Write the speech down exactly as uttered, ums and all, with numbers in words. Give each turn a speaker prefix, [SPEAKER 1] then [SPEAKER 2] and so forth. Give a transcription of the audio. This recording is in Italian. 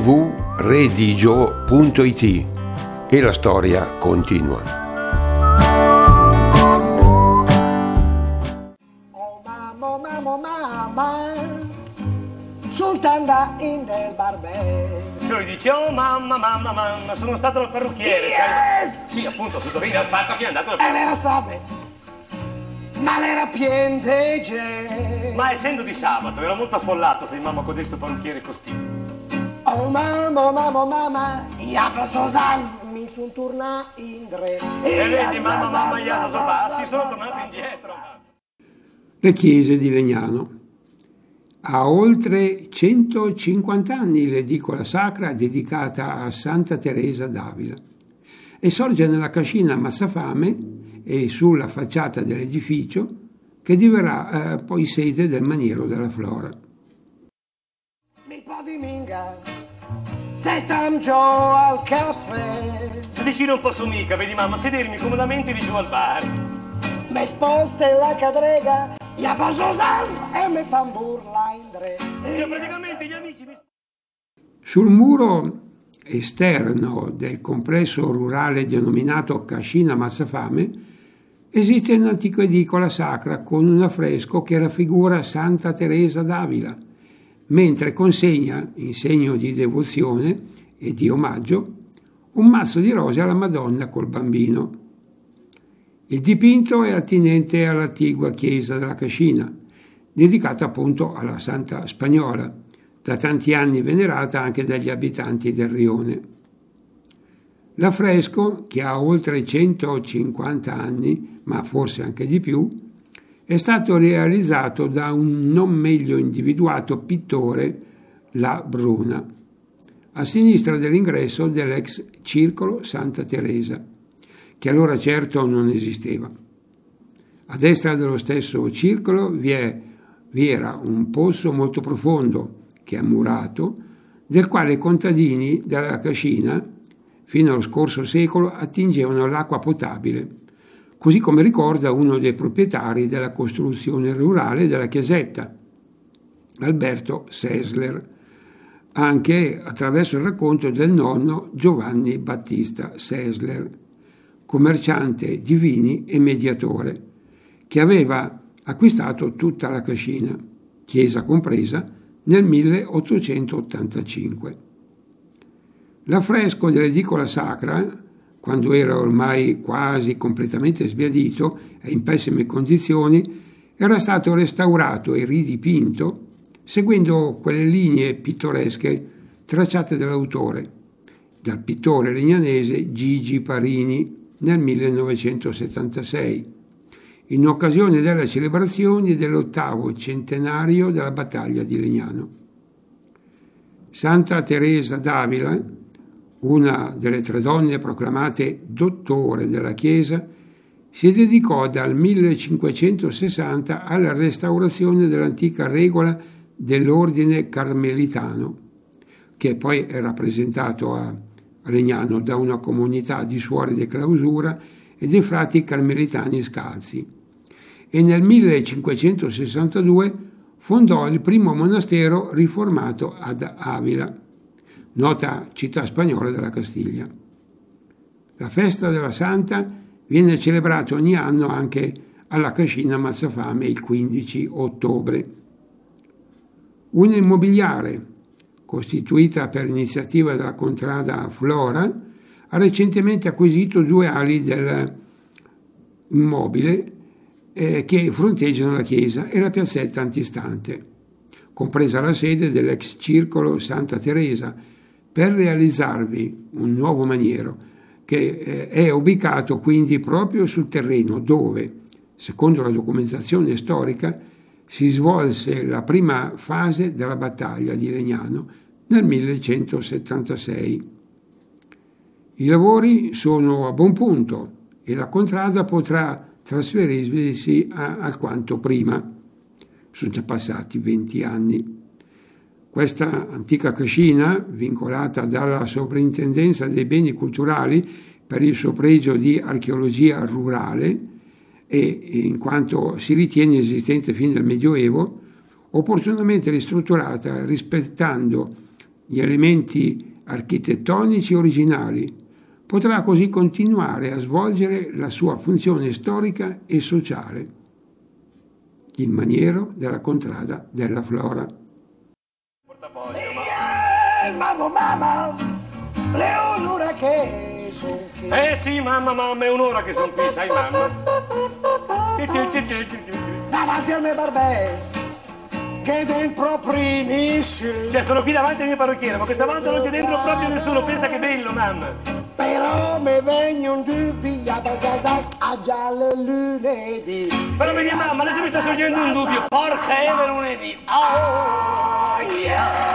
[SPEAKER 1] w redigio punto it e la storia continua.
[SPEAKER 2] Oh mamma, mamma, mamma, sultana in del barbè.
[SPEAKER 3] E lui dice, oh mamma, mamma, mamma, sono stato dal parrucchiere.
[SPEAKER 2] Yes!
[SPEAKER 3] Sai? Sì, appunto, sottolinea il fatto che è andato dal
[SPEAKER 2] E
[SPEAKER 3] parrucchiere.
[SPEAKER 2] l'era sabato, ma l'era piente gente.
[SPEAKER 3] Ma essendo di sabato, era molto affollato se mamma codesto parrucchiere costì.
[SPEAKER 2] Oh mamma, mamma, mamma, ja sas mi son torna in dre.
[SPEAKER 3] E vedi, mamma, mamma, Iasa Sobassi, sono tornato indietro.
[SPEAKER 4] Le chiese di Legnano. Ha oltre centocinquanta anni l'edicola sacra dedicata a Santa Teresa d'Avila e sorge nella cascina Mazzafame e sulla facciata dell'edificio che diverrà eh, poi sede del maniero della Flora.
[SPEAKER 2] Mi po' di minga, se tangio al caffè.
[SPEAKER 3] Su di non posso mica, vedi mamma, sedermi comodamente di giù al bar.
[SPEAKER 2] Me sposta la cadrega, ja sas e me fan burla in dre.
[SPEAKER 3] Cioè praticamente gli amici mi...
[SPEAKER 4] Sul muro esterno del complesso rurale denominato Cascina Mazzafame esiste un'antica edicola sacra con un affresco che raffigura Santa Teresa d'Avila, mentre consegna, in segno di devozione e di omaggio, un mazzo di rose alla Madonna col bambino. Il dipinto è attinente all'attigua chiesa della Cascina, dedicata appunto alla Santa Spagnola, da tanti anni venerata anche dagli abitanti del rione. L'affresco, che ha oltre centocinquanta anni, ma forse anche di più, è stato realizzato da un non meglio individuato pittore, La Bruna, a sinistra dell'ingresso dell'ex circolo Santa Teresa, che allora certo non esisteva. A destra dello stesso circolo vi, è, vi era un pozzo molto profondo, che è murato, del quale i contadini della Cascina, fino allo scorso secolo, attingevano l'acqua potabile, così come ricorda uno dei proprietari della costruzione rurale della chiesetta, Alberto Sesler, anche attraverso il racconto del nonno Giovanni Battista Sesler, commerciante di vini e mediatore, che aveva acquistato tutta la Cascina, chiesa compresa, nel milleottocentottantacinque. L'affresco dell'edicola sacra, quando era ormai quasi completamente sbiadito e in pessime condizioni, era stato restaurato e ridipinto seguendo quelle linee pittoresche tracciate dall'autore, dal pittore legnanese Gigi Parini nel millenovecentosettantasei, in occasione delle celebrazioni dell'ottavo centenario della battaglia di Legnano. Santa Teresa d'Avila, una delle tre donne proclamate dottore della Chiesa, si dedicò dal millecinquecentosessanta alla restaurazione dell'antica regola dell'ordine carmelitano, che poi è rappresentato a Legnano da una comunità di suore di clausura e dei frati carmelitani scalzi, e nel millecinquecentosessantadue fondò il primo monastero riformato ad Avila, nota città spagnola della Castiglia. La festa della Santa viene celebrata ogni anno anche alla Cascina Mazzafame il quindici ottobre. Una immobiliare, costituita per iniziativa della contrada Flora, ha recentemente acquisito due ali dell'immobile eh, che fronteggiano la chiesa e la piazzetta antistante, compresa la sede dell'ex circolo Santa Teresa, per realizzarvi un nuovo maniero che eh, è ubicato quindi proprio sul terreno dove, secondo la documentazione storica, si svolse la prima fase della battaglia di Legnano nel millecentosettantasei. I lavori sono a buon punto e la contrada potrà trasferirsi a, alquanto prima. Sono già passati venti anni. Questa antica cascina, vincolata dalla Soprintendenza dei Beni Culturali per il suo pregio di archeologia rurale, e in quanto si ritiene esistente fin dal Medioevo, opportunamente ristrutturata rispettando gli elementi architettonici originali. Potrà così continuare a svolgere la sua funzione storica e sociale. Il maniero della contrada della Flora.
[SPEAKER 2] Mamma, mamma, è un'ora che sono qui.
[SPEAKER 3] Eh sì, mamma, mamma, è un'ora che sono qui, sai, mamma.
[SPEAKER 2] Davanti al mio barbè, che dentro finisce.
[SPEAKER 3] Cioè, sono qui davanti al mio parrucchiere, ma questa volta non c'è dentro proprio nessuno. Pensa che bello, mamma.
[SPEAKER 2] Però mi vengono dubbi, a già le lunedì.
[SPEAKER 3] Però vedi, mamma, adesso mi sta sorgendo un dubbio. Porca è lunedì. Oh, yeah.